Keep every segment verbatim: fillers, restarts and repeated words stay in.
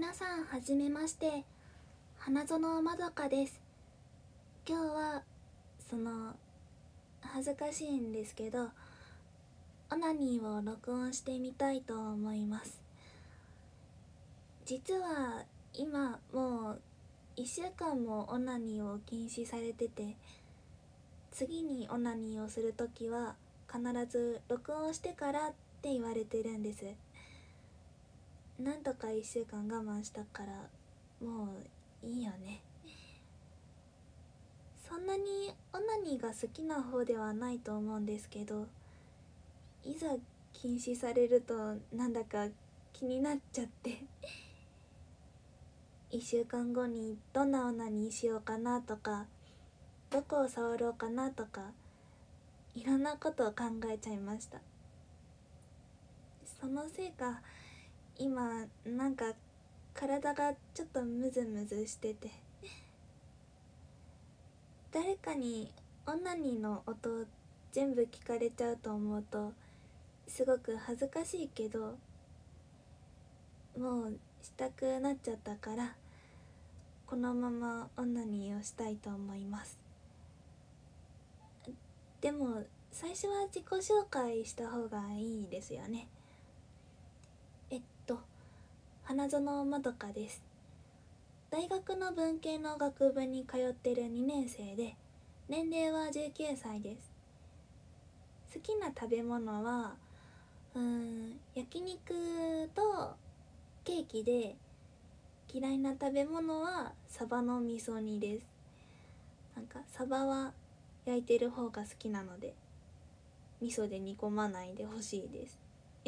皆さんはじめまして、花園まどかです。今日はその恥ずかしいんですけどオナニーを録音してみたいと思います。実は今もういっしゅうかんもオナニーを禁止されてて、次にオナニーをするときは必ず録音してからって言われてるんです。なんとかいっしゅうかん我慢したからもういいよね。そんなにオナニーが好きな方ではないと思うんですけど、いざ禁止されるとなんだか気になっちゃっていっしゅうかんごにどんなオナニーしようかなとか、どこを触ろうかなとか、いろんなことを考えちゃいました。そのせいか今なんか体がちょっとムズムズしてて、誰かにオナニーの音を全部聞かれちゃうと思うとすごく恥ずかしいけど、もうしたくなっちゃったからこのままオナニーをしたいと思います。でも最初は自己紹介した方がいいですよね。えっと花園まどかです。大学の文系の学部に通ってるにねん生で、年齢はじゅうきゅうさいです。好きな食べ物はうーん焼肉とケーキで、嫌いな食べ物はサバの味噌煮です。なんかサバは焼いてる方が好きなので味噌で煮込まないでほしいです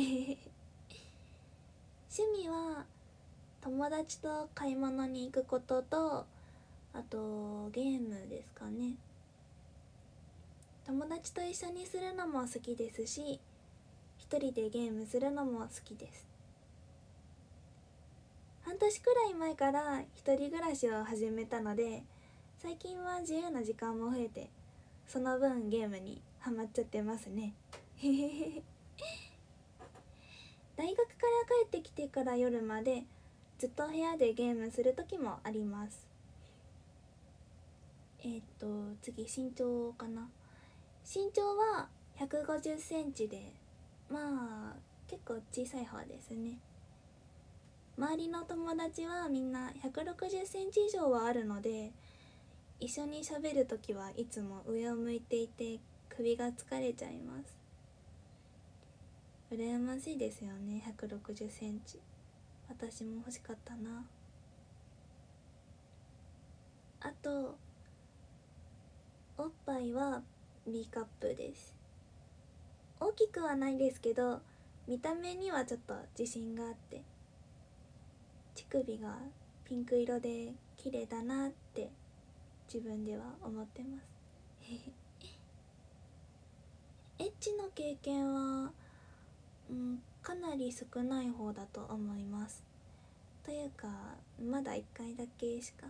趣味は友達と買い物に行くことと、あとゲームですかね。友達と一緒にするのも好きですし、一人でゲームするのも好きです。半年くらい前から一人暮らしを始めたので、最近は自由な時間も増えて、その分ゲームにハマっちゃってますね大学から帰ってきてから夜までずっと部屋でゲームする時もあります。えー、っと次身長かな。身長はひゃくごじゅっセンチで、まあ結構小さい方ですね。周りの友達はみんなひゃくろくじゅっセンチ以上はあるので、一緒に喋るときはいつも上を向いていて首が疲れちゃいます。羨ましいですよね、ひゃくろくじゅっセンチ。私も欲しかったな。あとおっぱいは B カップです。大きくはないですけど見た目にはちょっと自信があって、乳首がピンク色で綺麗だなって自分では思ってますエッチの経験は、うん、かなり少ない方だと思います。というかまだいっかいだけしか。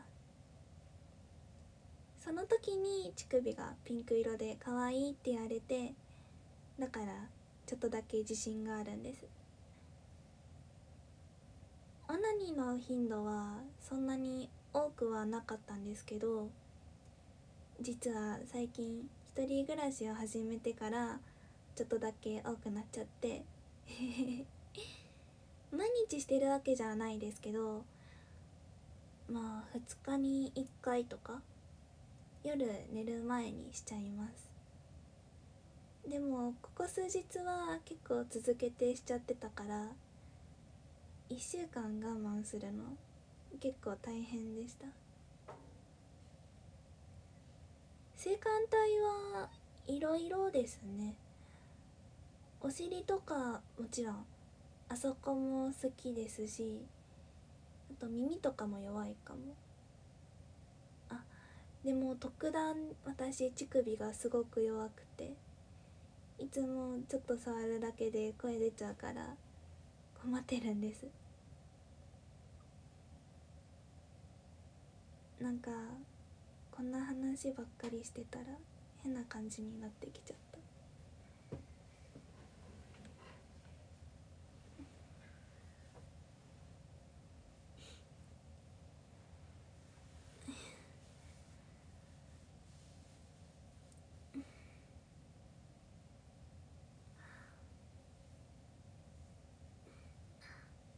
その時に乳首がピンク色で可愛いって言われて、だからちょっとだけ自信があるんです。オナニーの頻度はそんなに多くはなかったんですけど、実は最近一人暮らしを始めてからちょっとだけ多くなっちゃって毎日してるわけじゃないですけど、まあふつかにいっかいとか夜寝る前にしちゃいます。でもここ数日は結構続けてしちゃってたからいっしゅうかん我慢するの結構大変でした。性感帯はいろいろですね。お尻とかもちろんあそこも好きですし、あと耳とかも弱いかも。あ、でも特段私乳首がすごく弱くて、いつもちょっと触るだけで声出ちゃうから困ってるんです。なんかこんな話ばっかりしてたら変な感じになってきちゃった。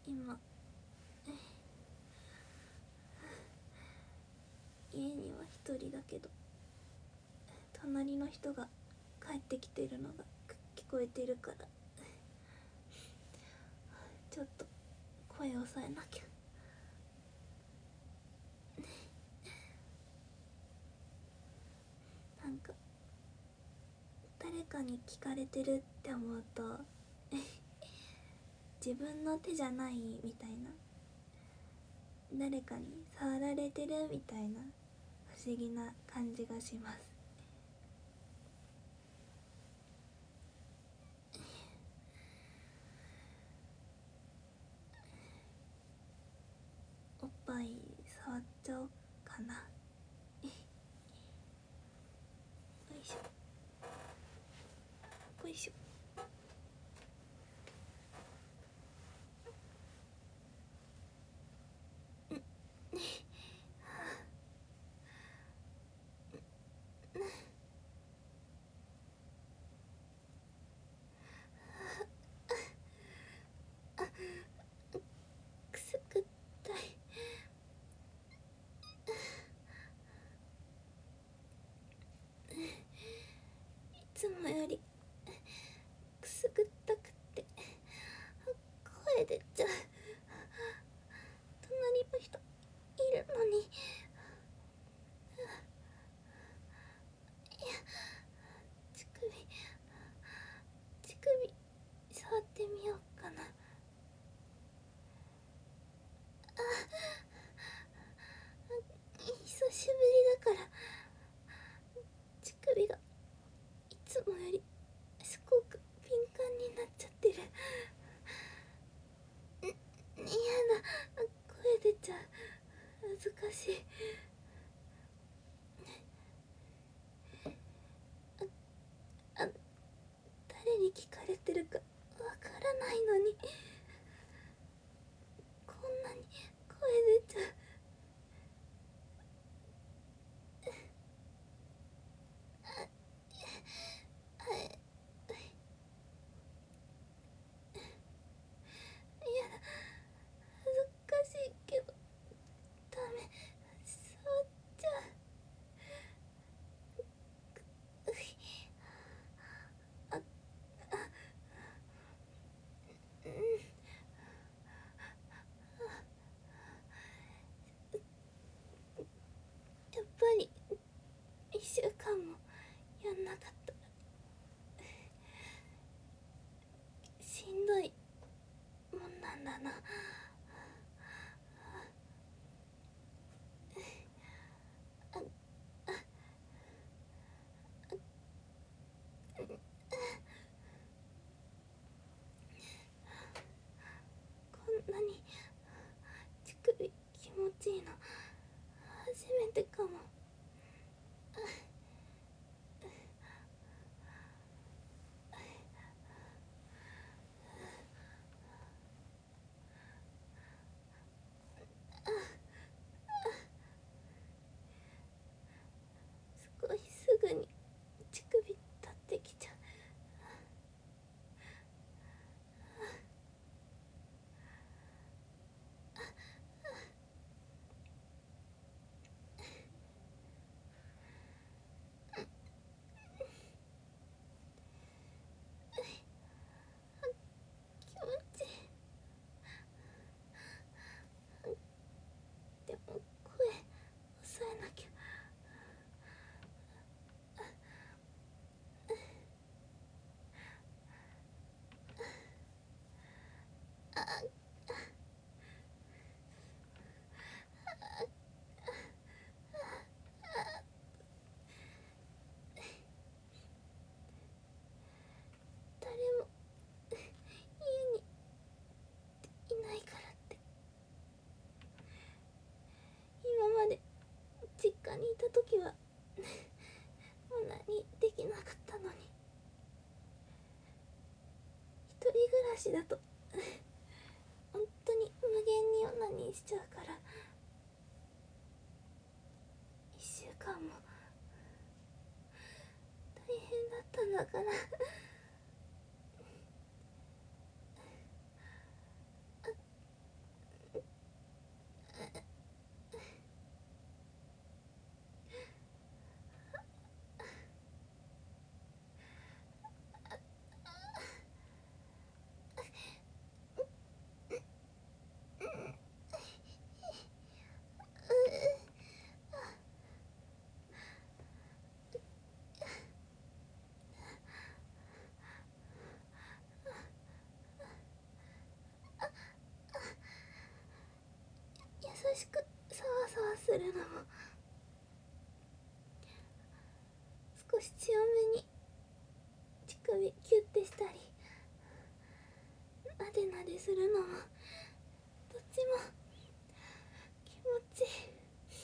今家には一人だけど、隣の人が帰ってきてるのが聞こえてるから、ちょっと声を抑えなきゃ。なんか誰かに聞かれてるって思うと自分の手じゃないみたいな、誰かに触られてるみたいな不思議な感じがします。おっぱい触っちゃおうかな。よいしょよいしょ。くすぐったい。いつもよりくすぐったくって声出ちゃう。隣の人いるのに。いや、乳首乳首触ってみようかな。あ、久しぶりだから乳首がいつもよりすごく敏感になっちゃってる。ん、やだ、声出ちゃう。恥ずかしい。あ、あ、誰に聞かれてるかわからないのに、こんなに声出ちゃう。やだ、恥ずかしいけどダメ、触っちゃう。うい、あ、あ、うん、やっぱりいっしゅうかんもやんなかったらしんどいもんなんだな。あ、あ、こんなに乳首気持ちいいの初めてかも。すごいすぐに乳首立ってきちゃう。気持ちいい。でも声抑えなきゃ。誰も家にいないからって今まで実家にいた時はもう何できなかったのに、一人暮らしだと本当に無限にオナニーしちゃうから、いっしゅうかんも大変だったんだから。 しくサワサワするのも、少し強めに乳首キュッてしたりなでなでするのも、どっちも気持ちいい。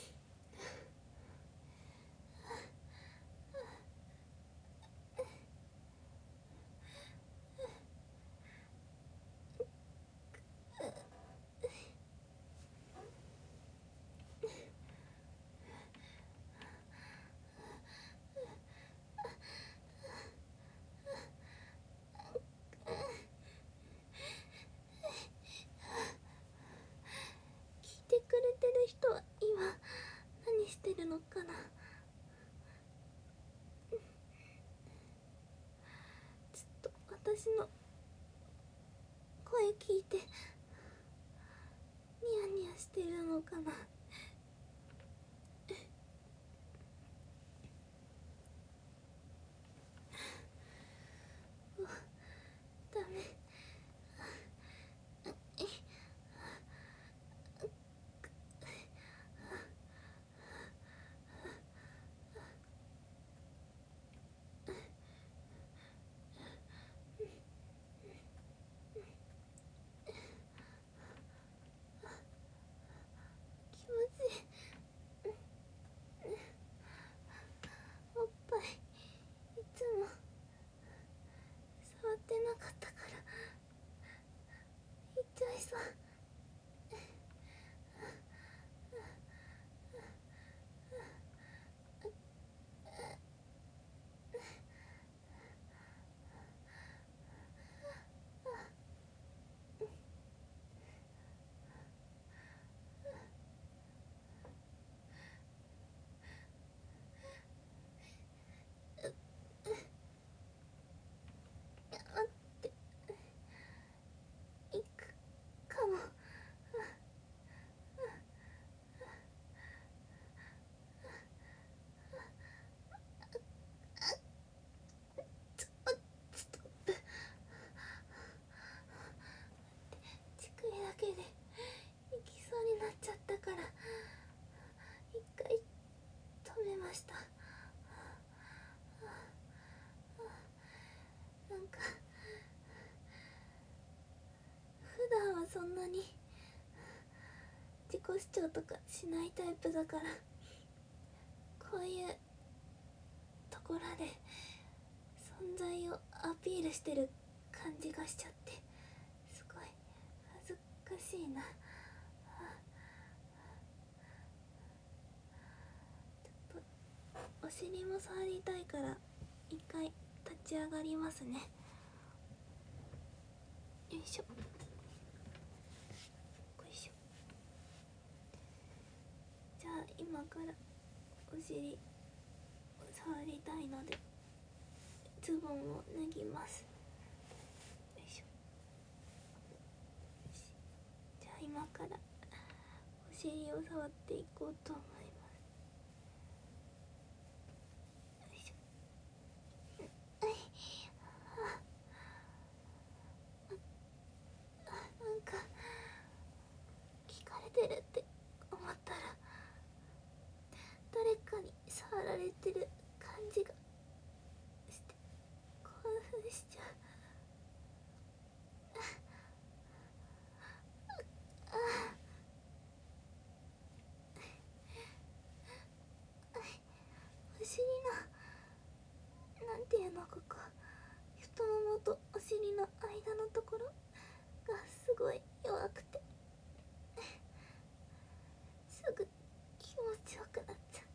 聞いてくれてる人は今何してるのかな。ずっと私の声聞いてニヤニヤしてるのかな。ダメ。気持ちいい。おっぱいいつも触ってなかったからいっちゃいそう。待って、いくかも。ちょストップ。乳首だけで行きそうになっちゃったから一回止めました。なんか普段はそんなに自己主張とかしないタイプだから、こういうところで存在をアピールしてる感じがしちゃって、すごい恥ずかしいな。ちょっとお尻も触りたいから一回立ち上がりますね。よいしょ。よいしょ。じゃあ今からお尻触りたいのでズボンを脱ぎます。よいしょ。じゃあ今からお尻を触っていこうと思います。よいしょ。はい。なんか聞かれてるって思ったら誰かに触られてる感じがして興奮しちゃう。お尻のなんていうの、ここ太ももとお尻の間のところがすごい弱くてすぐ気持ちよくなっちゃう。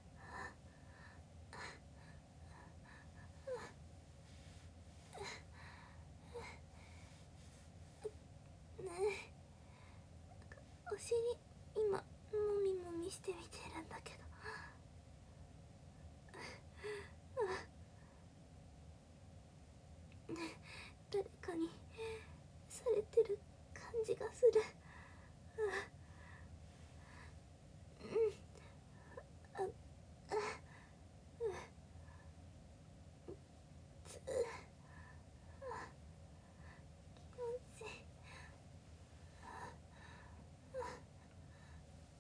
ねえ、お尻今もみもみしてみてるんだけど、誰かにされてる感じがする。うん、あつ気持ちいい。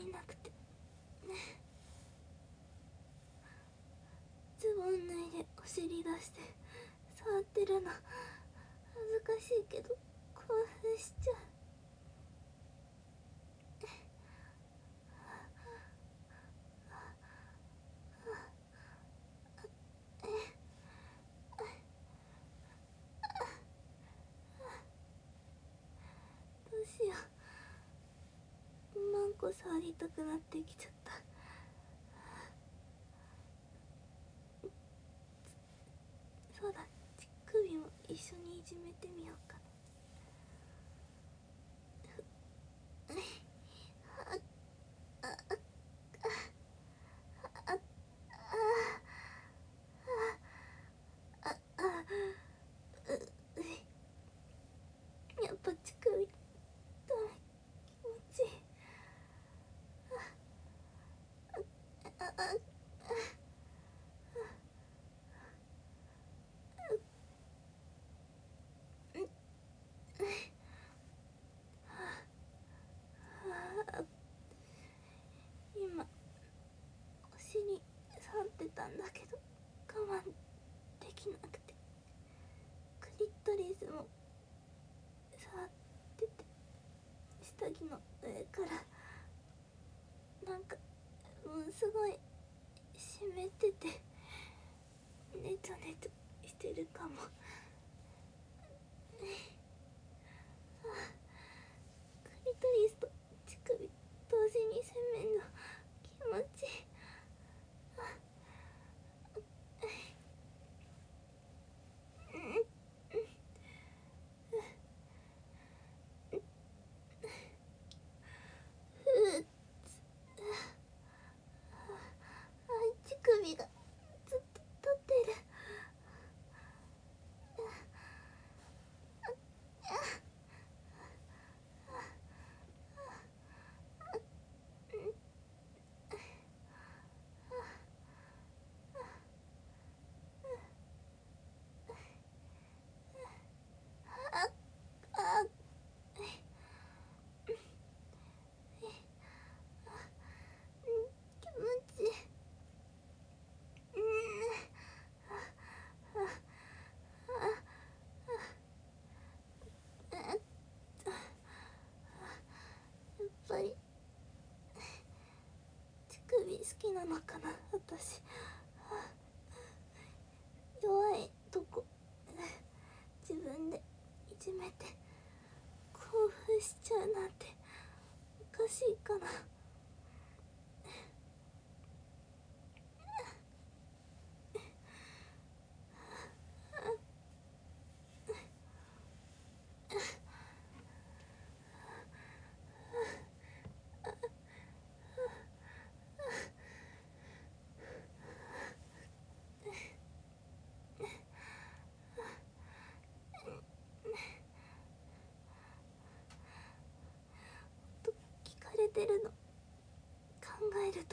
なくて、ズボン脱いでお尻出して触ってるの恥ずかしいけど興奮しちゃう。どうしよう、マンコ触りたくなってきちゃった。そうだ、乳首も一緒にいじめてみようかな。やっぱ乳首ダメ、気持ちいい。あああ今お尻触ってたんだけど我慢できなくて、クリトリスも触ってて、下着の上からなんかもうすごい湿っててネチョネチョしてるかも。クリトリスと乳首同時に洗面の気持ちいい。乳首がずっと立ってる。やっぱり乳首好きなのかな私。弱いとこ自分でいじめて興奮しちゃうなんておかしいかな。聞かれてるの考えると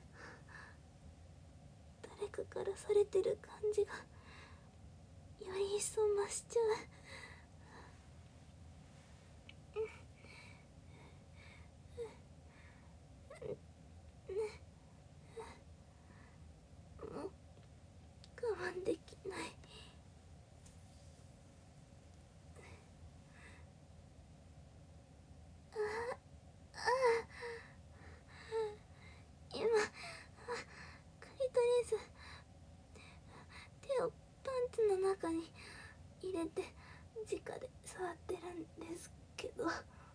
誰かからされてる感じがより一層増しちゃう。もう我慢できない。今クリトリス手をパンツの中に入れて直で触ってるんですけど、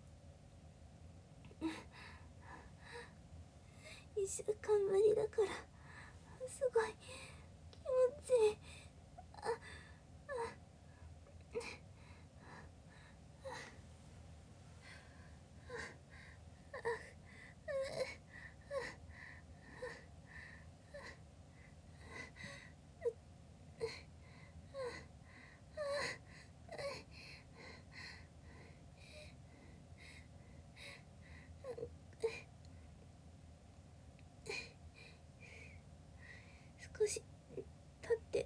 一週間ぶりだからすごい気持ちいい。ああ少し立って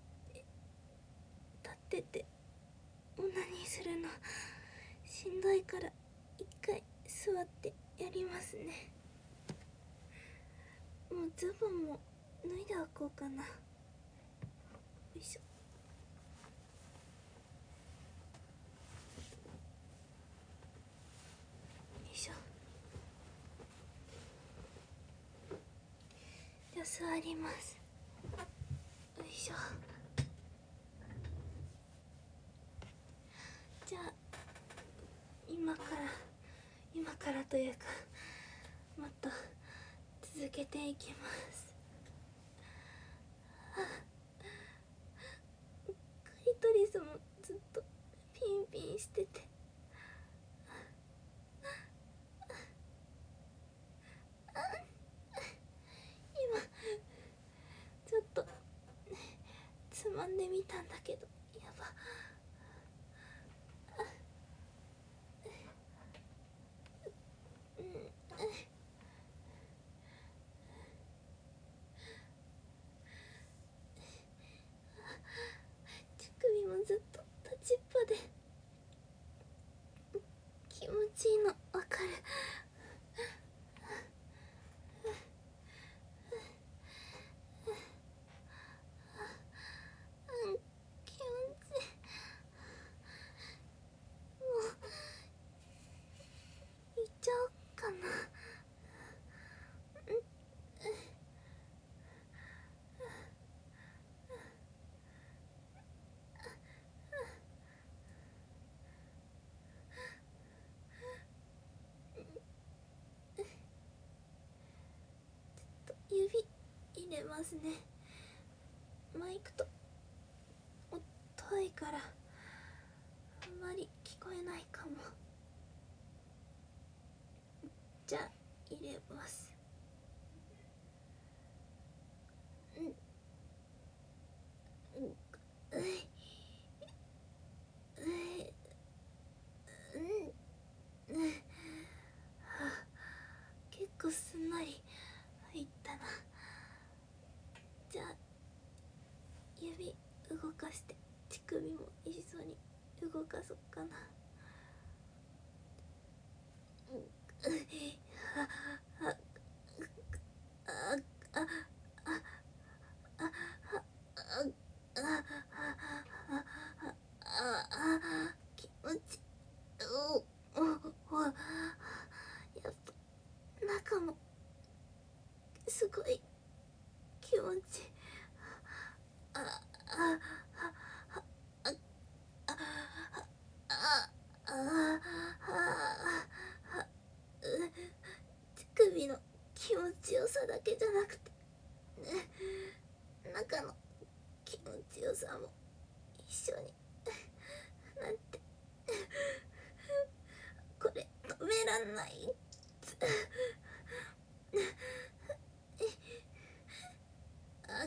立っててオナニーするのしんどいから一回座ってやりますね。 もうズボンも脱いでおこうかな。よいしょ。よいしょ。じゃあ座ります。よいしょ。じゃあ今から今からというかもっと続けていきます。クリトリスもずっとピンピンしてて、今ちょっとつまんでみたんだけど、やば。乳首もずっと立ちっぱで気持ちいいのわかる。うん、気持ちいい。もう行っちゃおうかな。指入れますね。マイクと遠いからあんまり聞こえないかも。じゃあ入れます。うんうんういうんうん。結構すんなり入ったな。じゃあ指動かして乳首も一緒に動かそっかな。ああああああ気持ちおおおやっぱ中もすごい気持ちああああああああ乳首の気持ちよさだけじゃなくて中の気持ちよさも一緒になんてこれ止めらんない。あ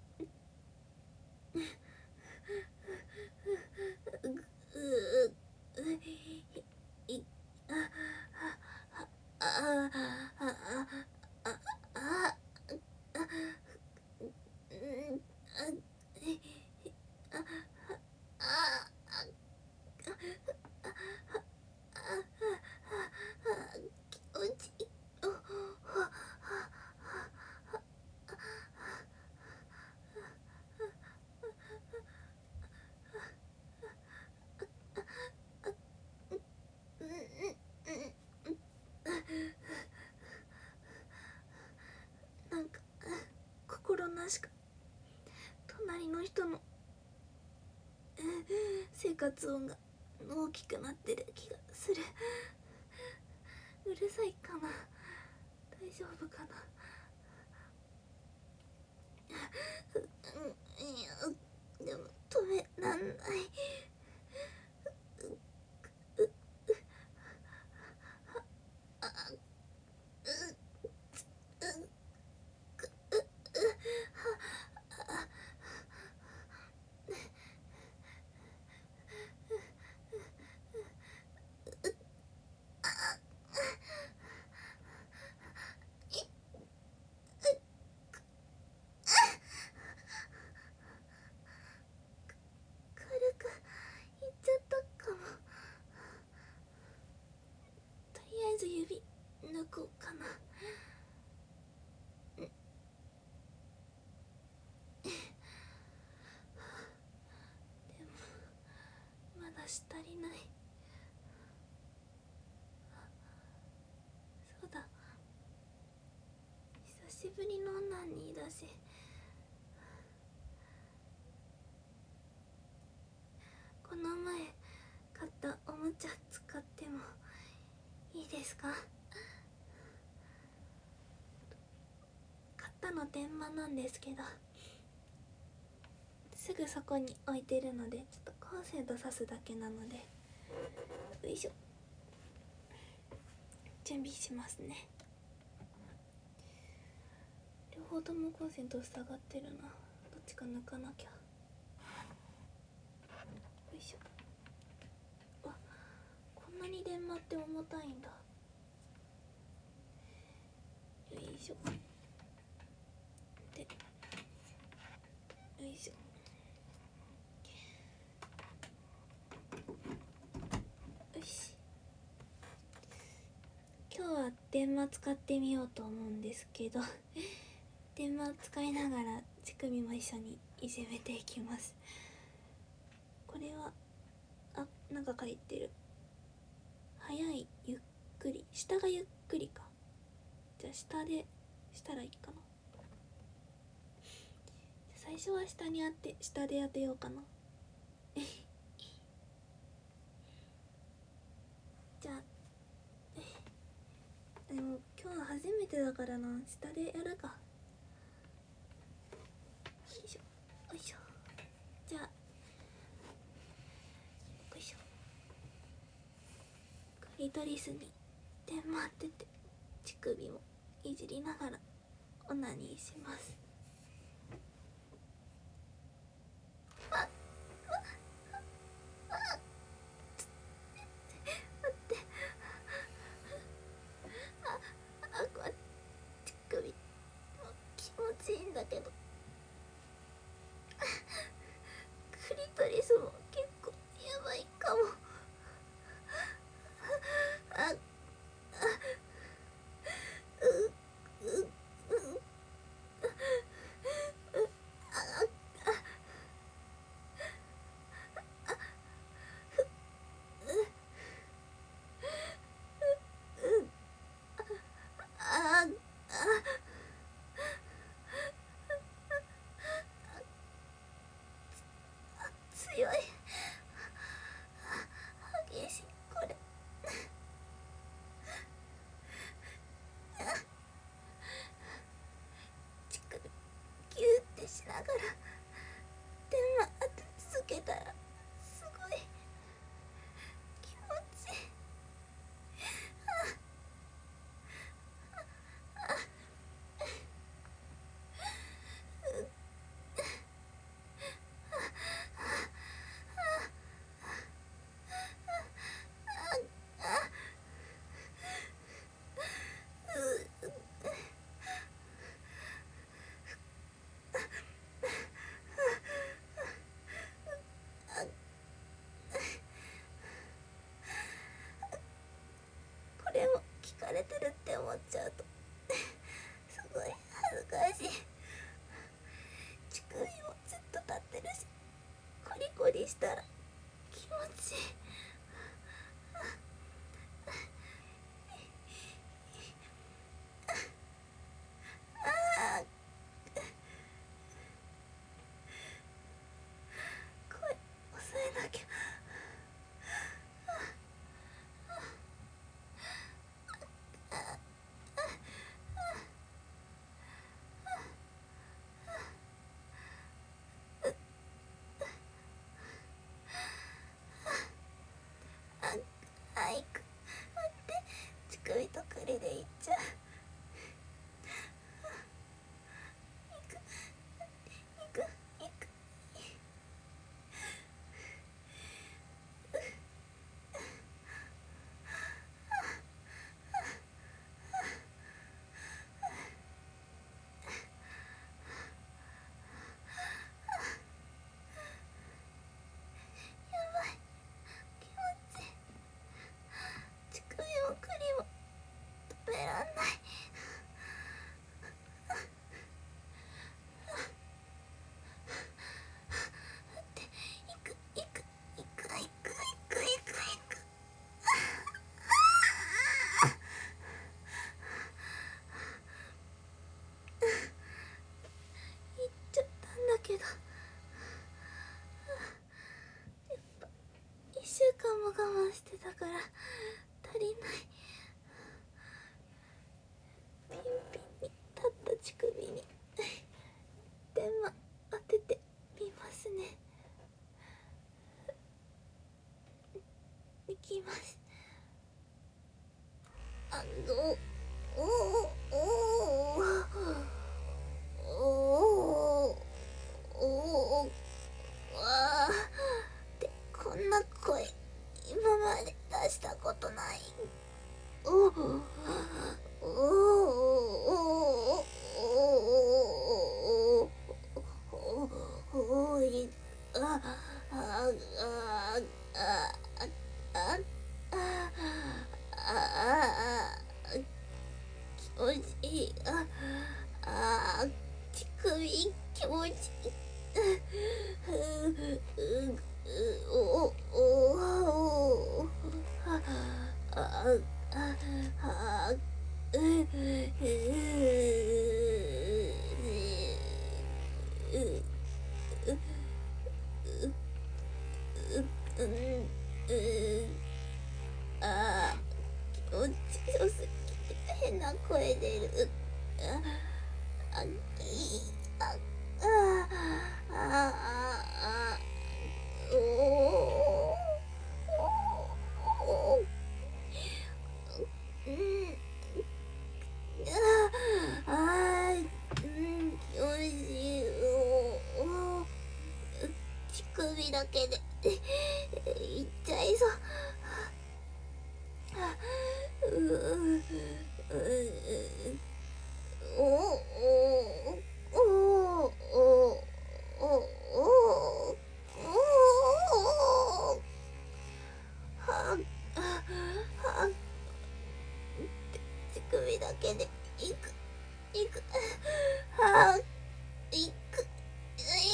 なんか心なしか隣の人の生活音が大きくなってる気がする。うるさいかな、大丈夫かな。でも止めらんない。軽くし足りない。そうだ、久しぶりのオナニーだし、この前買ったおもちゃ使ってもいいですか？買ったの電話なんですけど、すぐそこに置いてるので、ちょっとコンセント挿すだけなので、よいしょ、準備しますね。両方ともコンセント塞がってるな。どっちか抜かなきゃ。よいしょ。わ、こんなに電話って重たいんだ。よいしょ。で、よいしょ。よし。今日は電話使ってみようと思うんですけど電話使いながら乳首も一緒にいじめていきます。これは、あ、なんか書いてる。早い、ゆっくり、下がゆっくりか。じゃあ下でしたらいいかな。最初は下に当て、下で当てようかなじゃあ、でも今日は初めてだからな、下でやるか。よいしょ、よいしょ。じゃあ、よいしょ。クリトリスに電話当てて、乳首もいじりながらオナニーします。いいんだけど、クリトリスも結構やばいかも。あ、あ、う、う、う、あ、あ、あ、強い、激しい、これ。乳首ギューってしながら電話当て続けたらすごい気持ちいい。これも聞かれてるって思っちゃうとすごい恥ずかしい。乳首もずっと立ってるし、コリコリしたら気持ちいい。ああ、声抑えなきゃ。 週間も我慢してたから足りない。ピンピンに立った乳首に電話当ててみますね。いきます。あのおおおおおおあーで、こんな声今まで出したことない。おおおおおおいああああああああ気持ちいい。ああ乳首気持ちいい。おおおああああううあ気持ちよすぎて変な声出る。ああきああああおおおうんああうん気持ちいい。おお乳首だけでいっちゃいそう。うううおおおおおおおはあは乳首だけでいくいくはあいくい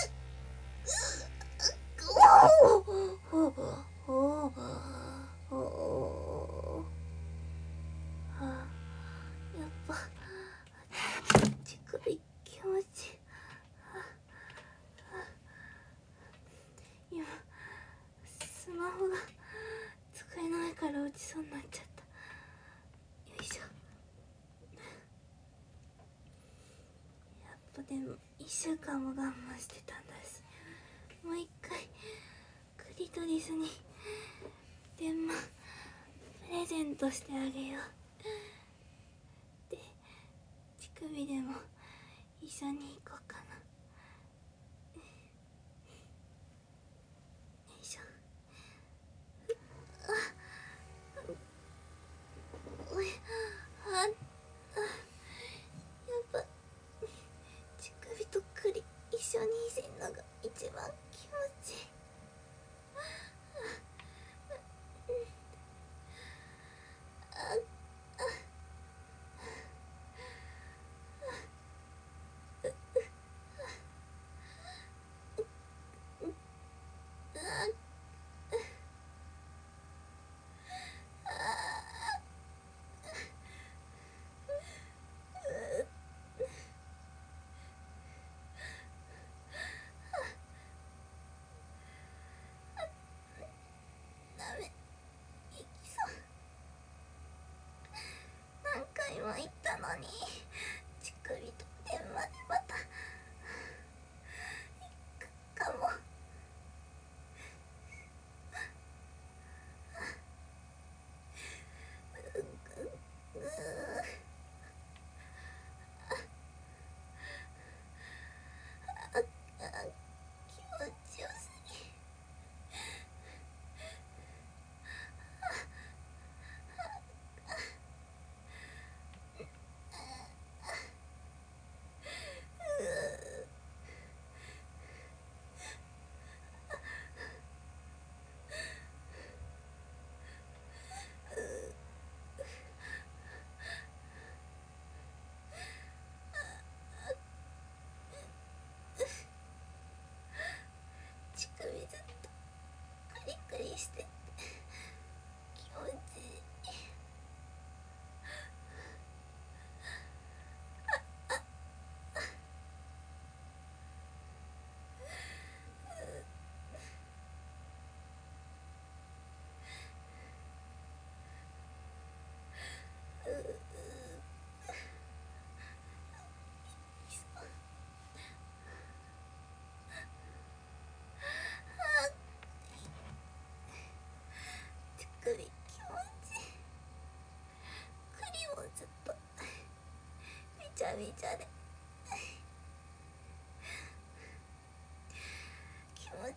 くおおおおおおはあやっぱ乳首気持ちいい。今スマホが机の上から落ちそうになっちゃった。よいしょ。やっぱでもいっしゅうかんも我慢してたんだし、もう一回クリトリスに電話プレゼントしてあげよう。で乳首でも一緒に行こうかな。よいしょ。おいああやっぱ乳首と栗一緒にいせんのが一番気持ちいい。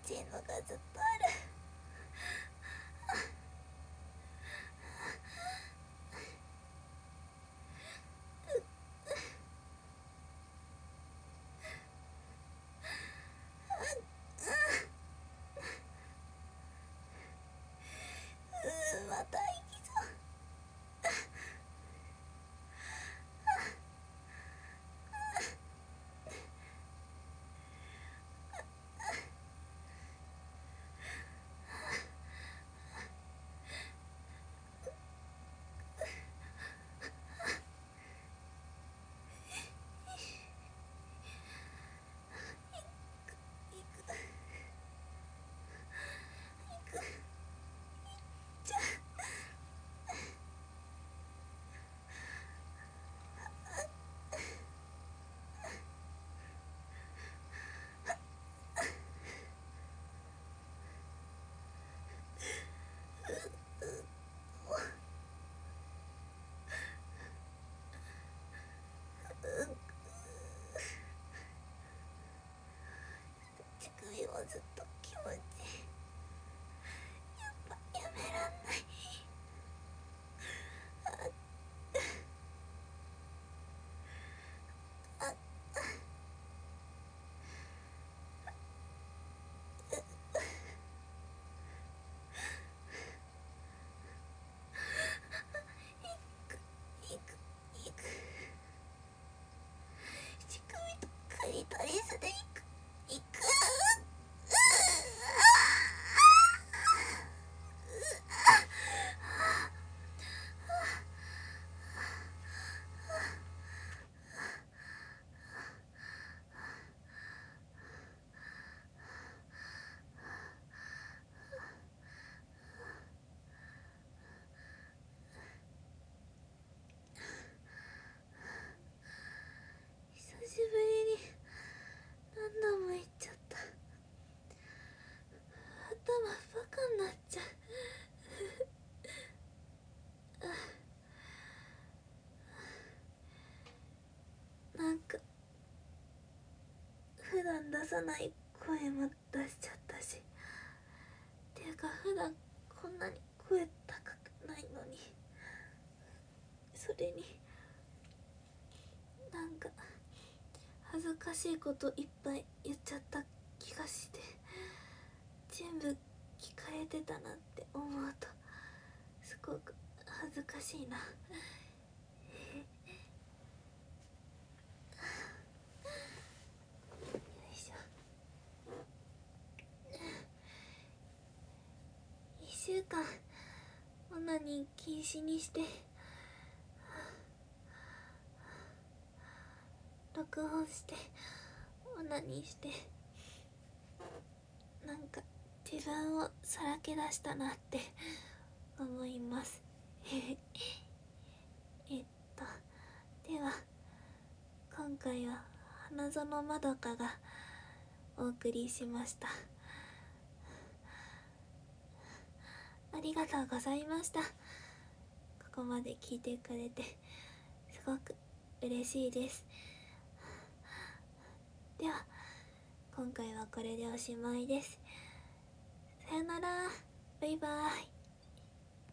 チームがずっとある。うーまた息そう。乳首はずっと気持ちいい。やっぱやめらんない。ああいくいく乳首とクリトリスでいくいく。久しぶりに何度も言っちゃった。頭バカになっちゃう。なんか普段出さない声も出しちゃったし、ていうか普段こんなに声高くないのに、それになんか恥ずかしいこといっぱい言っちゃった気がして、全部聞かれてたなって思うとすごく恥ずかしいな。よいしょ。いっしゅうかんオナニー禁止にして録音してオナニーして、なんか自分をさらけ出したなって思います。えっとでは今回は花園まどかがお送りしました。ありがとうございました。ここまで聞いてくれてすごく嬉しいです。では今回はこれでおしまいです。さよなら、バイバイ。